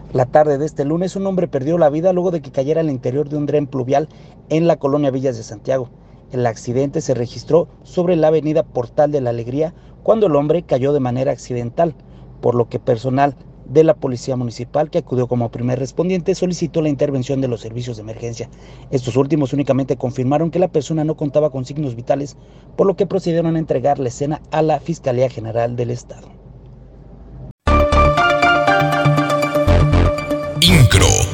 La tarde de este lunes, un hombre perdió la vida luego de que cayera al interior de un dren pluvial en la colonia Villas de Santiago. El accidente se registró sobre la avenida Portal de la Alegría cuando el hombre cayó de manera accidental, por lo que personal de la Policía Municipal, que acudió como primer respondiente, solicitó la intervención de los servicios de emergencia. Estos últimos únicamente confirmaron que la persona no contaba con signos vitales, por lo que procedieron a entregar la escena a la Fiscalía General del Estado. INCRO